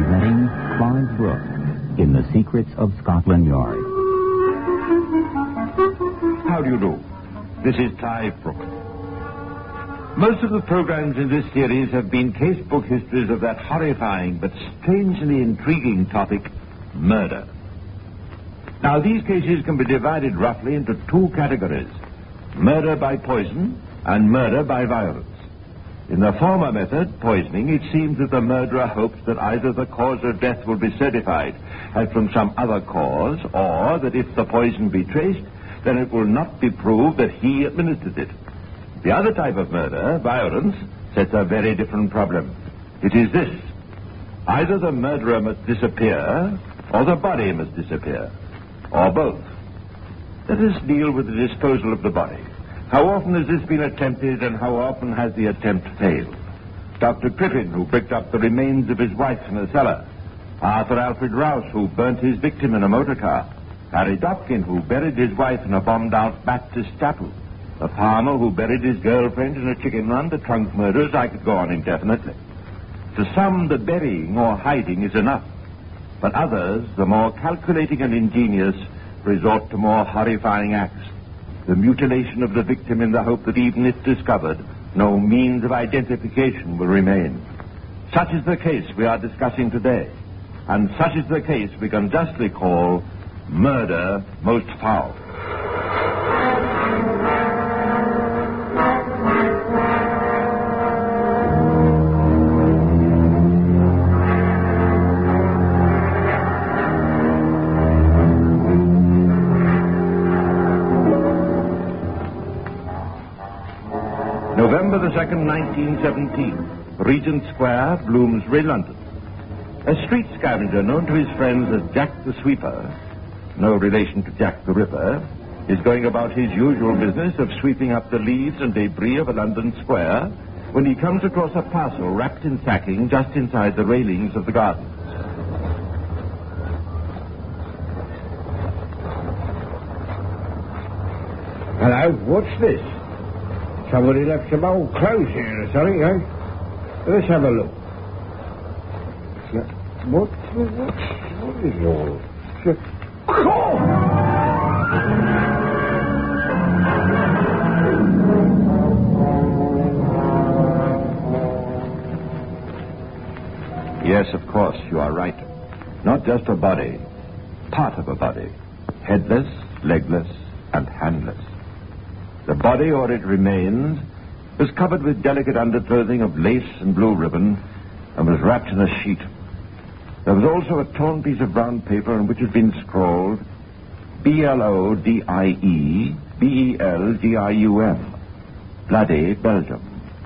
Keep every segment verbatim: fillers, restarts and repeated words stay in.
presenting Clive Brooke in The Secrets of Scotland Yard. How do you do? This is Clive Brooke. Most of the programs in this series have been casebook histories of that horrifying but strangely intriguing topic, murder. Now, these cases can be divided roughly into two categories: murder by poison and murder by violence. In the former method, poisoning, it seems that the murderer hopes that either the cause of death will be certified as from some other cause, or that if the poison be traced, then it will not be proved that he administered it. The other type of murder, violence, sets a very different problem. It is this: either the murderer must disappear, or the body must disappear, or both. Let us deal with the disposal of the body. How often has this been attempted, and how often has the attempt failed? Doctor Criffin, who bricked up the remains of his wife in a cellar. Arthur Alfred Rouse, who burnt his victim in a motor car. Harry Dobkin, who buried his wife in a bombed-out Baptist chapel. The farmer who buried his girlfriend in a chicken run. The trunk murders. I could go on indefinitely. To some, the burying or hiding is enough. But others, the more calculating and ingenious, resort to more horrifying acts. The mutilation of the victim in the hope that even if discovered, no means of identification will remain. Such is the case we are discussing today. And such is the case we can justly call murder most foul. November the second, nineteen seventeen, Regent Square, Bloomsbury, London. A street scavenger known to his friends as Jack the Sweeper, no relation to Jack the Ripper, is going about his usual business of sweeping up the leaves and debris of a London square when he comes across a parcel wrapped in sacking just inside the railings of the gardens. Hello, what's this? Somebody left some old clothes here or something, eh? Let's have a look. What, what, what is all this? Oh! Yes, of course, you are right. Not just a body, part of a body. Headless, legless, and handless. The body, or it remains, was covered with delicate underclothing of lace and blue ribbon and was wrapped in a sheet. There was also a torn piece of brown paper on which had been scrawled B L O D I E B E L G I U M. Bloody Belgium.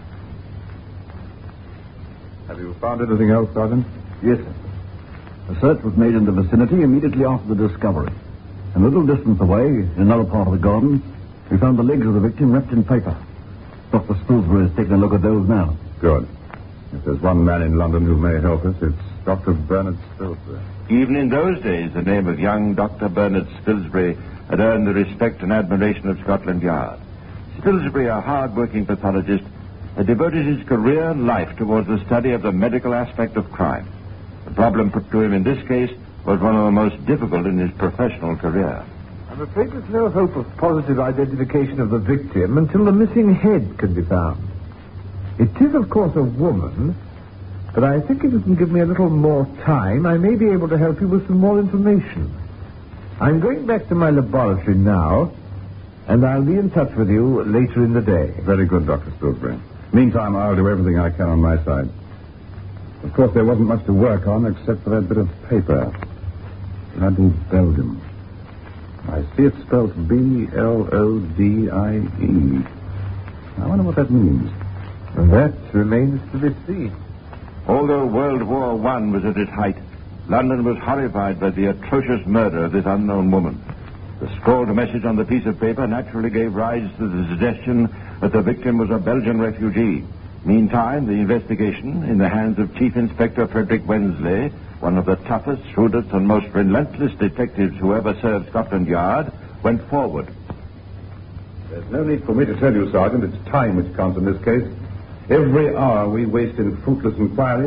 Have you found anything else, Sergeant? Yes, sir. A search was made in the vicinity immediately after the discovery. And a little distance away, in another part of the garden, we found the legs of the victim wrapped in paper. Doctor Spilsbury is taking a look at those now. Good. If there's one man in London who may help us, it's Doctor Bernard Spilsbury. Even in those days, the name of young Doctor Bernard Spilsbury had earned the respect and admiration of Scotland Yard. Spilsbury, a hard-working pathologist, had devoted his career and life towards the study of the medical aspect of crime. The problem put to him in this case was one of the most difficult in his professional career. I'm afraid there's no hope of positive identification of the victim until the missing head can be found. It is, of course, a woman, but I think if you can give me a little more time, I may be able to help you with some more information. I'm going back to my laboratory now, and I'll be in touch with you later in the day. Very good, Doctor Spilsbury. Meantime, I'll do everything I can on my side. Of course, there wasn't much to work on except for that bit of paper. Bloody Belgium. I see it spelled B L O D I E. I wonder what that means. And that remains to be seen. Although World War One was at its height, London was horrified by the atrocious murder of this unknown woman. The scrawled message on the piece of paper naturally gave rise to the suggestion that the victim was a Belgian refugee. Meantime, the investigation, in the hands of Chief Inspector Frederick Wensley, one of the toughest, shrewdest, and most relentless detectives who ever served Scotland Yard, went forward. There's no need for me to tell you, Sergeant, it's time which counts in this case. Every hour we waste in fruitless inquiries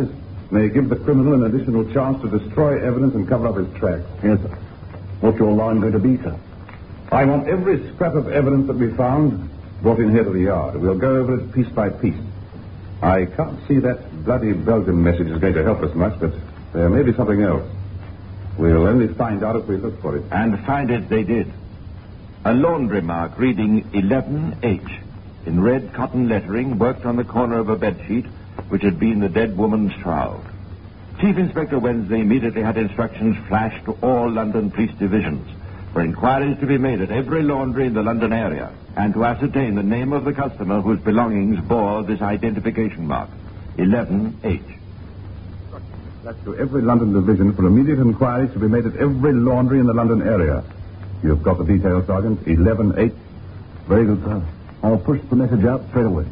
may give the criminal an additional chance to destroy evidence and cover up his tracks. Yes, sir. What's your line going to be, sir? I want every scrap of evidence that we found brought in here to the yard. We'll go over it piece by piece. I can't see that bloody Belgian message is going to help us much, but there may be something else. We'll only find out if we look for it. And find it they did. A laundry mark reading eleven H in red cotton lettering worked on the corner of a bedsheet which had been the dead woman's shroud. Chief Inspector Wednesday immediately had instructions flashed to all London police divisions for inquiries to be made at every laundry in the London area and to ascertain the name of the customer whose belongings bore this identification mark, eleven H. That's to every London division for immediate inquiries to be made at every laundry in the London area. You've got the details, Sergeant. eleven H. Very good, sir. I'll push the message out straight away.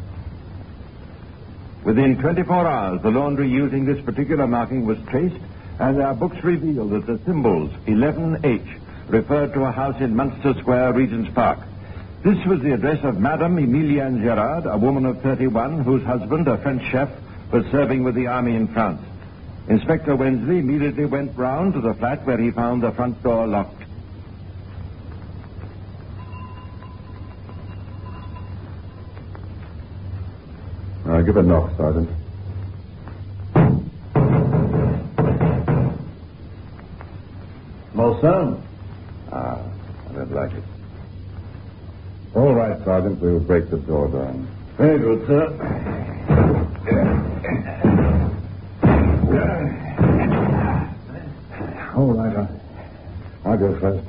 Within twenty-four hours, the laundry using this particular marking was traced, and our books revealed that the symbols eleven H referred to a house in Munster Square, Regent's Park. This was the address of Madame Emilienne Gerard, a woman of thirty-one, whose husband, a French chef, was serving with the army in France. Inspector Wensley immediately went round to the flat where he found the front door locked. Uh, give a knock, Sergeant. No sound. Ah, I don't like it. All right, Sergeant, we'll break the door down. Very good, sir. All right, I'll, I'll go first.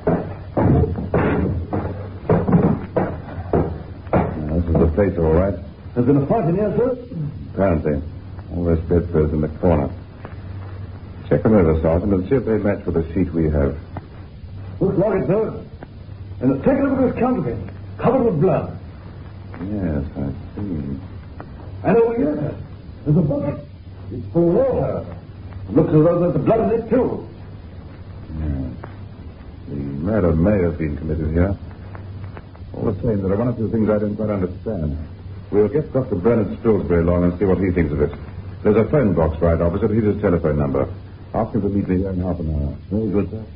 Now, this is the place, all right? There's been a fight in here, sir? Apparently. All those bedclothes in the corner. Check them over, Sergeant, and see if they match with the sheet we have. Looks like it, sir. And take a look at this counterpane. Covered with blood. Yes, I see. And over here, sir, there's a bucket. It's full of water. It looks as though there's blood in it, too. Yes. The murder may have been committed here. All the same, there are one or two things I don't quite understand. We'll get Doctor Bernard Stillsbury along and see what he thinks of it. There's a phone box right opposite. Here's his telephone number. Ask him to meet me here in half an hour. Very good, sir.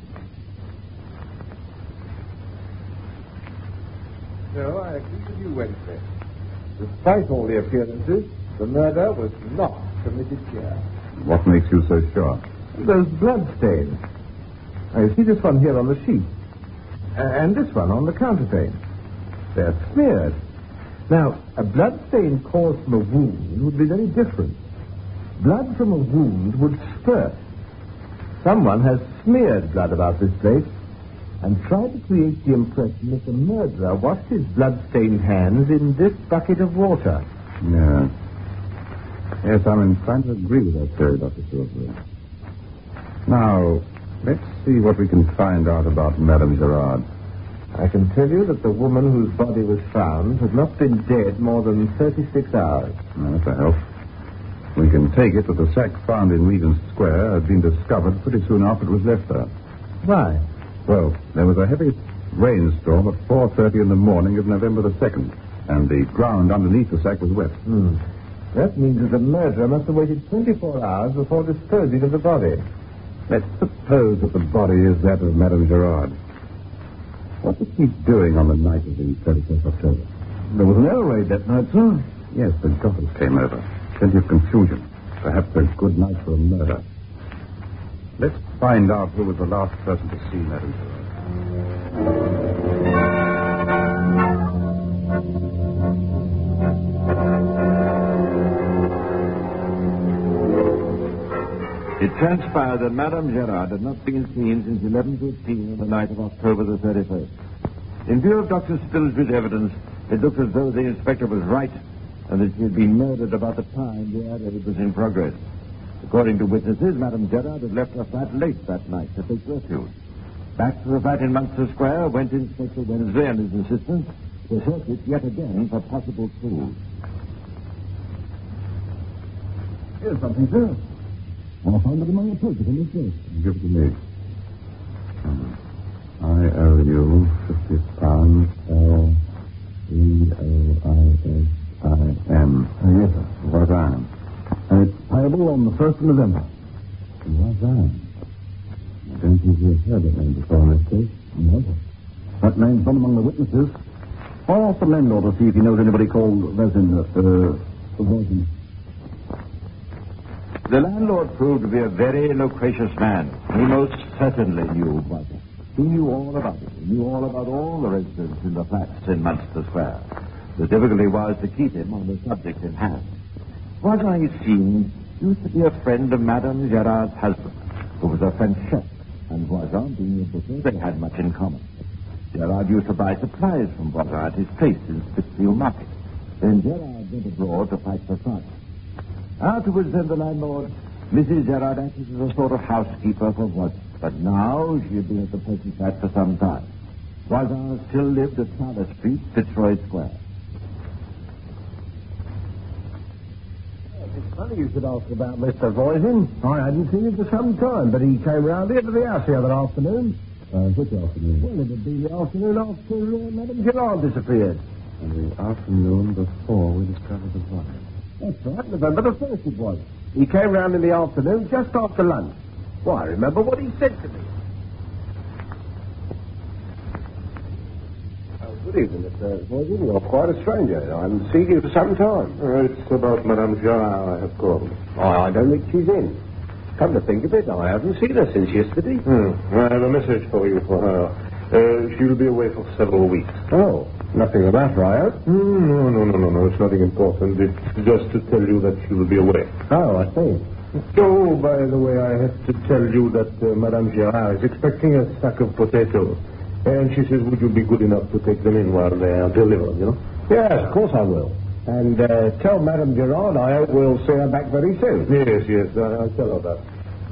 No, I agree with you, Wednesday. Despite all the appearances, the murder was not committed here. What makes you so sure? Those blood stains. Now, you see this one here on the sheet. Uh, and this one on the counterpane. They're smeared. Now, a blood stain caused from a wound would be very different. Blood from a wound would spurt. Someone has smeared blood about this place and tried to create the impression that the murderer washed his blood-stained hands in this bucket of water. Yes. Yes, I'm inclined to agree with that theory, Doctor Stillsbury. Now, let's see what we can find out about Madame Gerard. I can tell you that the woman whose body was found had not been dead more than thirty-six hours. Now, that's a help. We can take it that the sack found in Regent's Square had been discovered pretty soon after it was left there. Why? Well, there was a heavy rainstorm at four thirty in the morning of November the second, and the ground underneath the sack was wet. Hmm. That means that the murderer must have waited twenty-four hours before disposing of the body. Let's suppose that the body is that of Madame Gerard. What was she doing on the night of the thirty-first of October? There was an air raid that night, sir. Yes, the gossip came over. Plenty of confusion. Perhaps a good night for a murder. Let's find out who was the last person to see Madame Gerard. It transpired that Madame Gerard had not been seen since eleven fifteen on the night of October the thirty-first. In view of Doctor Stillsbury's evidence, it looked as though the inspector was right and that she had been murdered about the time the air raid was in progress. According to witnesses, Madame Gerard had left her flat late that night to take refuge. Back to the flat in Munster Square went Inspector Wednesday and his assistant to search it yet again for possible clues. Here's something, sir. I found it among your papers in this place. Give it to me. I owe you fifty pounds. L E O I S I M. Uh, yes, sir. What am? And it's payable on the first of November. Voisin. I don't think you've heard that name before in this case. No. That name's not among the witnesses. I'll ask the landlord to see if he knows anybody called Voisin. Uh, Voisin. The landlord proved to be a very loquacious man. He most certainly knew Voisin. He knew all about it. He knew all about all the residents in the flats in Munster Square. The difficulty was to keep him on the subject in hand. Voisin, it seemed, used to be a friend of Madame Gerard's husband, who was a French chef, and Voisin, being a butcher, they had much in common. Gerard used to buy supplies from Voisin at his place in Spitzfield Market. Then Gerard went abroad to fight for France. Afterwards, then, the landlord, Missus Gerard, acted as a sort of housekeeper for Voisin. But now she had been at the Percy flat for some time. Voisin still lived at Charlotte Street, Fitzroy Square. It's funny you should ask about Mister Voisin. I hadn't seen him for some time, but he came round here to the house the other afternoon. Uh, which afternoon? Well, it would be the afternoon after uh, Madame Gerard disappeared. And the afternoon before we discovered the body. That's right, November the first it was. He came round in the afternoon just after lunch. Why, I remember what he said to me. Oh, good evening, Mister Voisin. You're quite a stranger. I haven't seen you for some time. Uh, it's about Madame Gerard I have called. Oh, I don't think she's in. Come to think of it, I haven't seen her since yesterday. Hmm. I have a message for you for her. Uh, she'll be away for several weeks. Oh, nothing the matter, I hope? Mm, no, no, no, no, no. It's nothing important. It's just to tell you that she will be away. Oh, I see. Oh, by the way, I have to tell you that uh, Madame Gerard is expecting a sack of potatoes. And she says, would you be good enough to take them in while they are delivered, you know? Yes, of course I will. And uh, tell Madame Gerard I hope we'll see her back very soon. Yes, yes, I, I'll tell her that.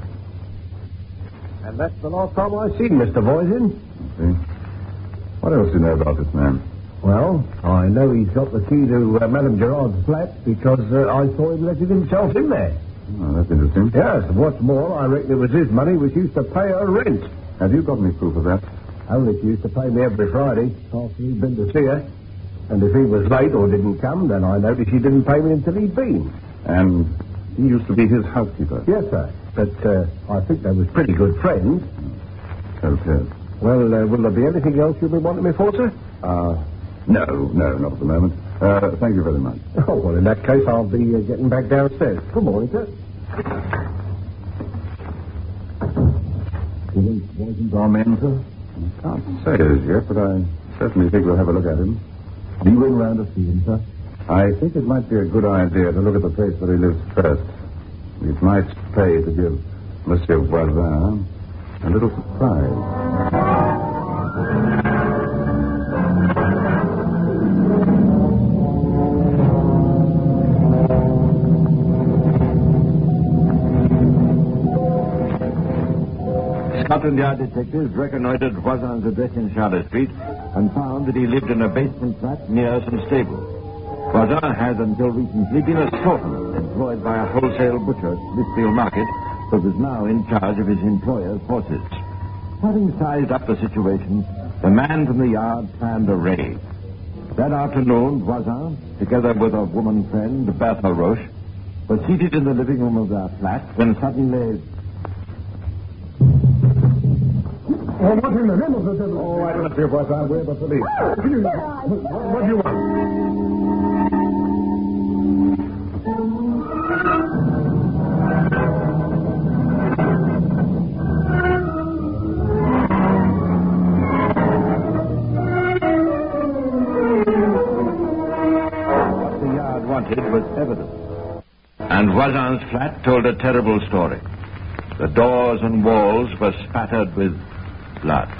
And that's the last time I've seen Mister Voisin. See? What else do you know about this man? Well, I know he's got the key to uh, Madame Gerard's flat because uh, I saw him letting himself in there. Oh, that's interesting. Yes, and what's more, I reckon it was his money which used to pay her rent. Have you got any proof of that? Only she used to pay me every Friday after he'd been to see her. And if he was late or didn't come, then I noticed he didn't pay me until he'd been. And he used to be his housekeeper? Yes, sir. But uh, I think they was pretty good friends. Okay. Well, uh, will there be anything else you'll be wanting me for, sir? Uh, no, no, not at the moment. Uh, thank you very much. Oh, well, in that case, I'll be uh, getting back downstairs. Good morning, sir. Do you think Voisin's our man, sir? I can't say as yet, but I certainly think we'll have a look at him. Do you ring round to see him, sir? I think it might be a good idea to look at the place where he lives first. It might pay to give Monsieur Voisin a little surprise. Scotland Yard detectives reconnoitred Voisin's address in Charlotte Street and found that he lived in a basement flat near some stables. Voisin had until recently been a sorter employed by a wholesale butcher at Smithfield Market, but was now in charge of his employer's horses. Having sized up the situation, the man from the yard planned a raid. That afternoon, Voisin, together with a woman friend, Bertha Roche, were seated in the living room of their flat when suddenly... Oh, what in the name of the devil? Oh, I don't know, Voisin. We're the police. What do you want? What do you want? What the yard wanted was evidence. And Voisin's flat told a terrible story. The doors and walls were spattered with blood.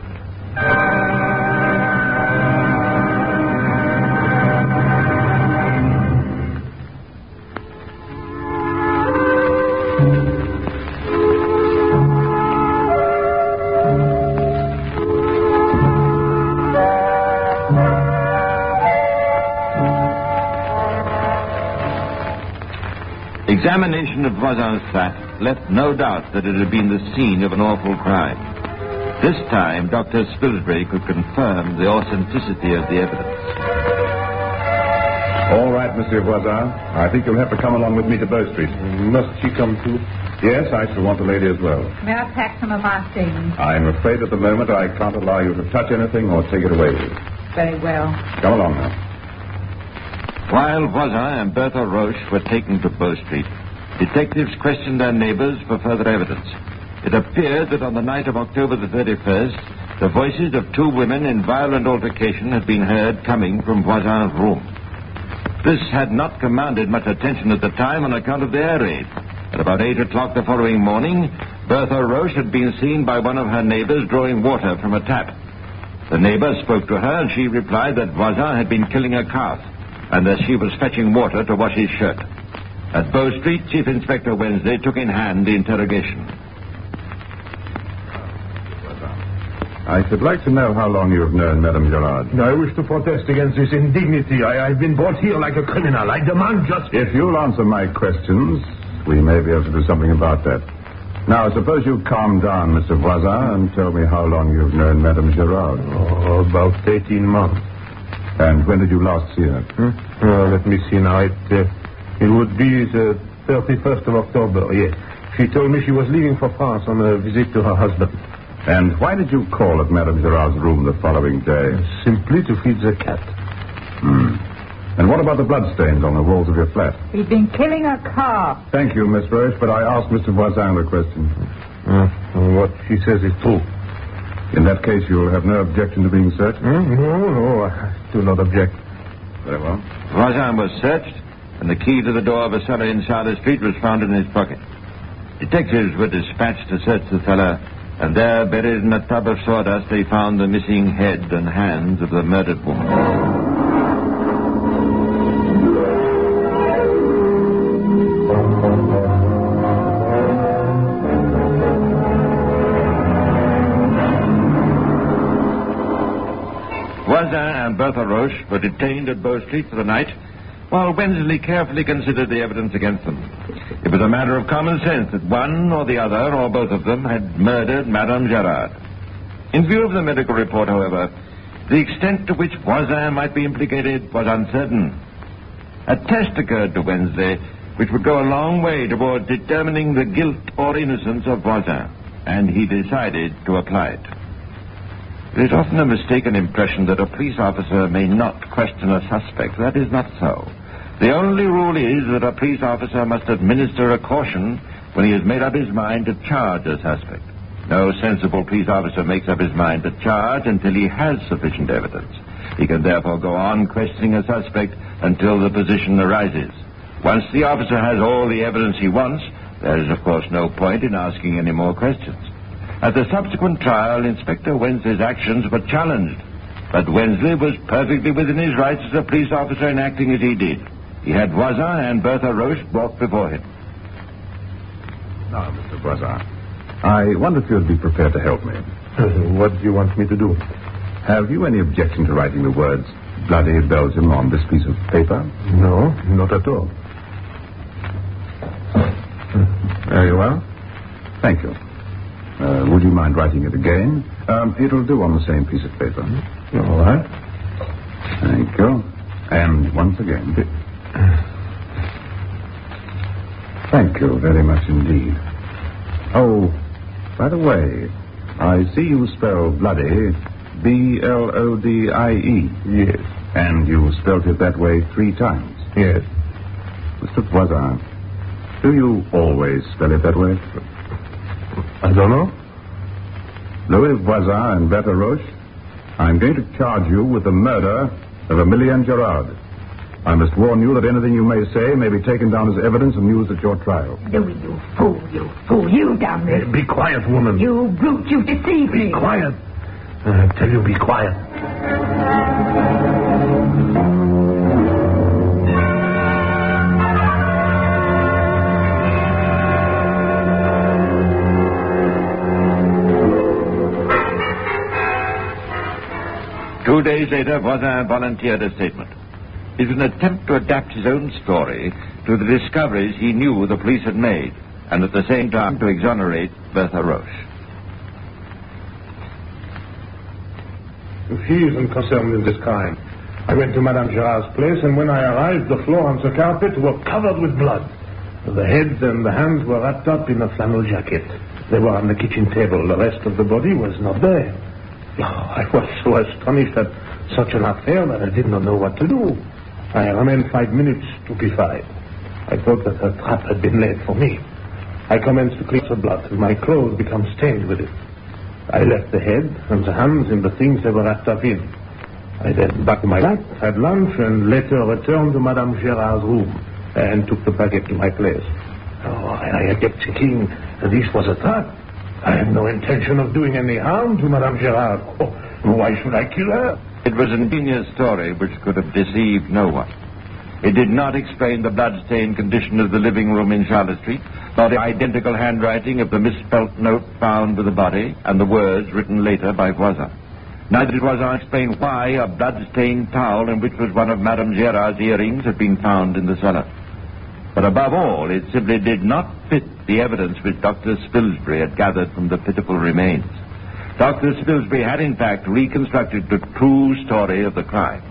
Examination of Voisin's flat left no doubt that it had been the scene of an awful crime. This time, Doctor Spilsbury could confirm the authenticity of the evidence. All right, Monsieur Voisin. I think you'll have to come along with me to Bow Street. Must she come too? Yes, I shall want the lady as well. May I pack some of my things? I'm afraid at the moment I can't allow you to touch anything or take it away with you. Very well. Come along now. While Voisin and Bertha Roche were taken to Bow Street, detectives questioned their neighbors for further evidence. It appeared that on the night of October the thirty-first, the voices of two women in violent altercation had been heard coming from Voisin's room. This had not commanded much attention at the time on account of the air raid. At about eight o'clock the following morning, Bertha Roche had been seen by one of her neighbors drawing water from a tap. The neighbor spoke to her, and she replied that Voisin had been killing a calf, and that she was fetching water to wash his shirt. At Bow Street, Chief Inspector Wednesday took in hand the interrogation. I should like to know how long you have known Madame Gerard. I wish to protest against this indignity. I, I've been brought here like a criminal. I demand justice. If you'll answer my questions, we may be able to do something about that. Now, suppose you calm down, Mister Voisin, and tell me how long you've known Madame Gerard. Oh, about eighteen months. And when did you last see her? Hmm? Uh, let me see now. It, uh, it would be the thirty-first of October, yes. She told me she was leaving for France on a visit to her husband. And why did you call at Madame Gerard's room the following day? Simply to feed the cat. Hmm. And what about the bloodstains on the walls of your flat? He's been killing a calf. Thank you, Miss Roche, but I asked Mister Voisin the question. Uh, what she says is true. In that case, you'll have no objection to being searched? Hmm? No, no, I do not object. Very well. Voisin was searched, and the key to the door of a cellar in Charlotte Street was found in his pocket. Detectives were dispatched to search the cellar, and there, buried in a tub of sawdust, they found the missing head and hands of the murdered woman. Voisin and Bertha Roche were detained at Bow Street for the night, while Wensley carefully considered the evidence against them. It was a matter of common sense that one or the other, or both of them, had murdered Madame Gerard. In view of the medical report, however, the extent to which Voisin might be implicated was uncertain. A test occurred to Wednesday which would go a long way toward determining the guilt or innocence of Voisin, and he decided to apply it. There is often a mistaken impression that a police officer may not question a suspect. That is not so. The only rule is that a police officer must administer a caution when he has made up his mind to charge a suspect. No sensible police officer makes up his mind to charge until he has sufficient evidence. He can therefore go on questioning a suspect until the position arises. Once the officer has all the evidence he wants, there is, of course, no point in asking any more questions. At the subsequent trial, Inspector Wensley's actions were challenged, but Wensley was perfectly within his rights as a police officer in acting as he did. He had Voisin and Bertha Roche brought before him. Now, Mister Voisin, I wonder if you'd be prepared to help me. What do you want me to do? Have you any objection to writing the words Bloody Belgium on this piece of paper? No, not at all. Very well. Thank you. Uh, would you mind writing it again? Um, it'll do on the same piece of paper. All right. Thank you. And once again. Thank you very much indeed. Oh, by the way, I see you spell bloody B L O D I E. Yes. And you spelled it that way three times. Yes. Mister Voisin, do you always spell it that way? I don't know. Louis Voisin and Bertha Roche, I'm going to charge you with the murder of Emilienne Gerard. I must warn you that anything you may say may be taken down as evidence and used at your trial. Louis, you fool, you fool. You done this. Hey, be quiet, woman. You brute, you deceived me. Be quiet. I tell you, be quiet. Two days later, Voisin volunteered a statement. It was an attempt to adapt his own story to the discoveries he knew the police had made, and at the same time to exonerate Bertha Roche. If he isn't concerned in this crime, I went to Madame Gerard's place, and when I arrived, the floor and the carpet were covered with blood. The head and the hands were wrapped up in a flannel jacket. They were on the kitchen table. The rest of the body was not there. Oh, I was so astonished at such an affair that I did not know what to do. I remained five minutes stupefied. I thought that a trap had been laid for me. I commenced to clean the blood, and my clothes became stained with it. I left the head and the hands in the things they were wrapped up in. I then back to my flat, had lunch, and later returned to Madame Gerard's room and took the packet to my place. Oh, I, I kept thinking that this was a trap. I had no intention of doing any harm to Madame Gerard. Oh, why should I kill her? It was an ingenious story which could have deceived no one. It did not explain the blood-stained condition of the living room in Charlotte Street, nor the identical handwriting of the misspelt note found with the body and the words written later by Voisin. Neither did Voisin explain why a blood-stained towel in which was one of Madame Gerard's earrings had been found in the cellar. But above all, it simply did not fit the evidence which Doctor Spilsbury had gathered from the pitiful remains. Doctor Spilsbury had, in fact, reconstructed the true story of the crime.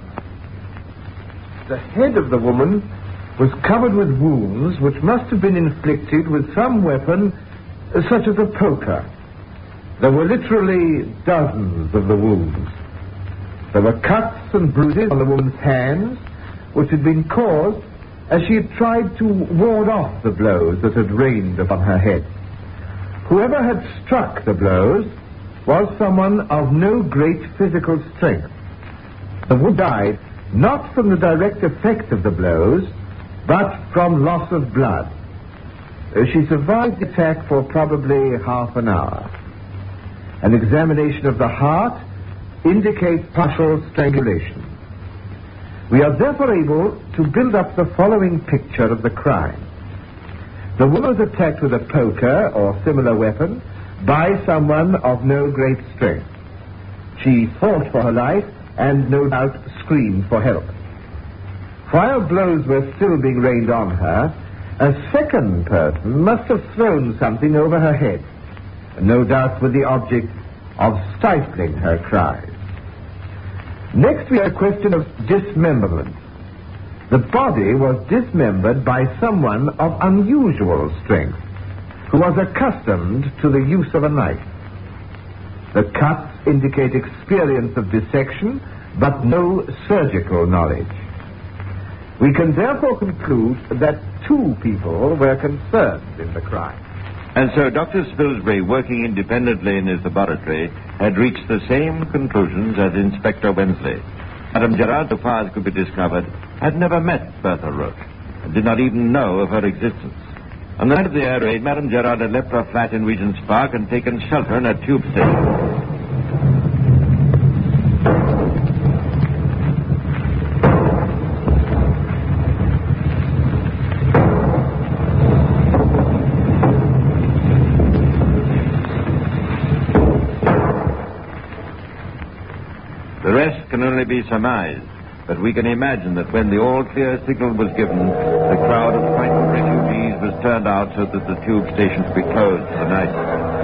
The head of the woman was covered with wounds which must have been inflicted with some weapon uh, such as a poker. There were literally dozens of the wounds. There were cuts and bruises on the woman's hands which had been caused as she had tried to ward off the blows that had rained upon her head. Whoever had struck the blows was someone of no great physical strength. The woman died not from the direct effect of the blows, but from loss of blood. Uh, She survived the attack for probably half an hour. An examination of the heart indicates partial strangulation. We are therefore able to build up the following picture of the crime. The woman was attacked with a poker or similar weapon by someone of no great strength. She fought for her life and no doubt screamed for help. While blows were still being rained on her, a second person must have thrown something over her head, no doubt with the object of stifling her cries. Next, we have a question of dismemberment. The body was dismembered by someone of unusual strength, who was accustomed to the use of a knife. The cuts indicate experience of dissection, but no surgical knowledge. We can therefore conclude that two people were concerned in the crime. And so Doctor Spilsbury, working independently in his laboratory, had reached the same conclusions as Inspector Wensley. Madame Gerard, so far as could be discovered, had never met Bertha Roche, and did not even know of her existence. On the night of the air raid, Madame Gerard had left her flat in Regent's Park and taken shelter in a tube station. The rest can only be surmised, but we can imagine that when the all-clear signal was given, the crowd of frightened refugees was turned out so that the tube station should be closed for the night.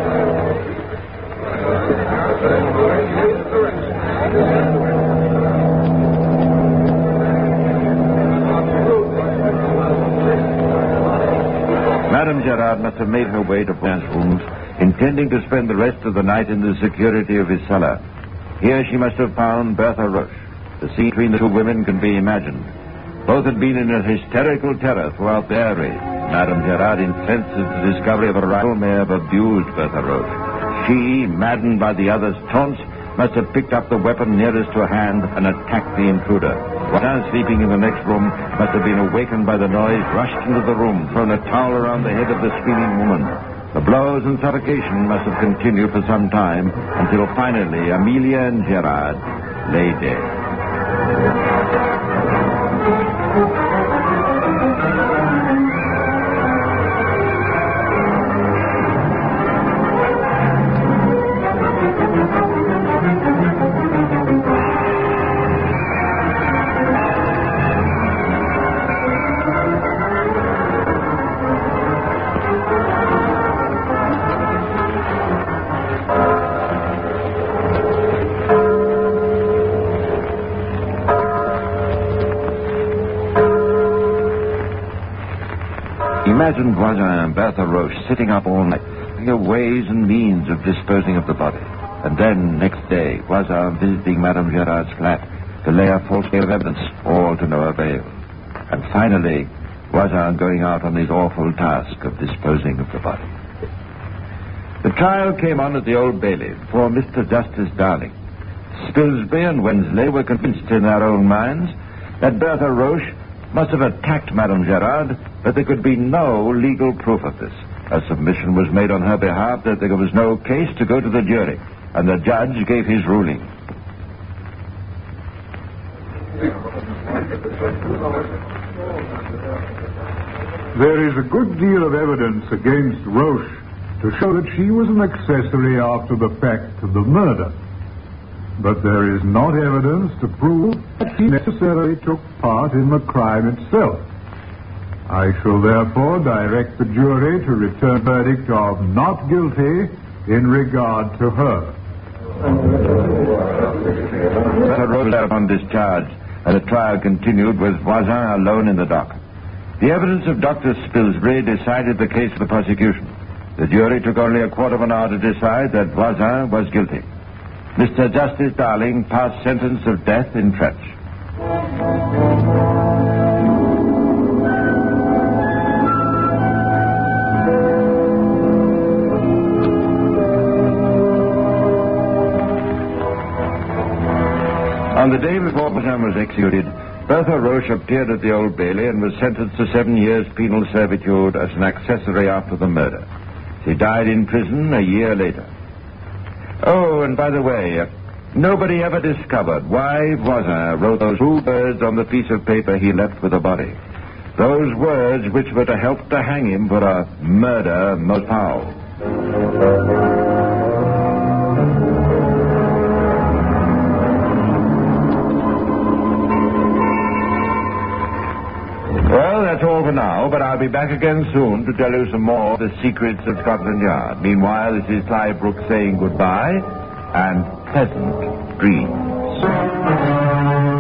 Madame Gerard must have made her way to Voisin's rooms, intending to spend the rest of the night in the security of his cellar. Here she must have found Bertha Roche. The scene between the two women can be imagined. Both had been in a hysterical terror throughout the air raid. Madame Gerard, incensed at the discovery of a rival, may have abused Bertha Roche. She, maddened by the other's taunts, must have picked up the weapon nearest to her hand and attacked the intruder. Voisin, sleeping in the next room, must have been awakened by the noise, rushed into the room, thrown a towel around the head of the screaming woman. The blows and suffocation must have continued for some time until finally Amelia and Gerard lay dead. Imagine Voisin and Bertha Roche sitting up all night, thinking of ways and means of disposing of the body. And then, next day, Voisin visiting Madame Gerard's flat to lay a false scale of evidence, all to no avail. And finally, Voisin going out on his awful task of disposing of the body. The trial came on at the Old Bailey before Mister Justice Darling. Spilsbury and Wensley were convinced in their own minds that Bertha Roche must have attacked Madame Gerard, but there could be no legal proof of this. A submission was made on her behalf that there was no case to go to the jury, and the judge gave his ruling. There is a good deal of evidence against Roche to show that she was an accessory after the fact of the murder. But there is not evidence to prove that she necessarily took part in the crime itself. I shall therefore direct the jury to return a verdict of not guilty in regard to her. Bertha Roche was on discharge, and the trial continued with Voisin alone in the dock. The evidence of Doctor Spilsbury decided the case of the prosecution. The jury took only a quarter of an hour to decide that Voisin was guilty. Mister Justice Darling passed sentence of death in trench. On the day before Voisin was executed, Bertha Roche appeared at the Old Bailey and was sentenced to seven years' penal servitude as an accessory after the murder. She died in prison a year later. Oh, and by the way, uh, nobody ever discovered why Voisin wrote those two words on the piece of paper he left with the body. Those words which were to help to hang him for a murder most foul. Well, that's all for now, but I'll be back again soon to tell you some more of the secrets of Scotland Yard. Meanwhile, this is Clive Brooks saying goodbye and pleasant dreams.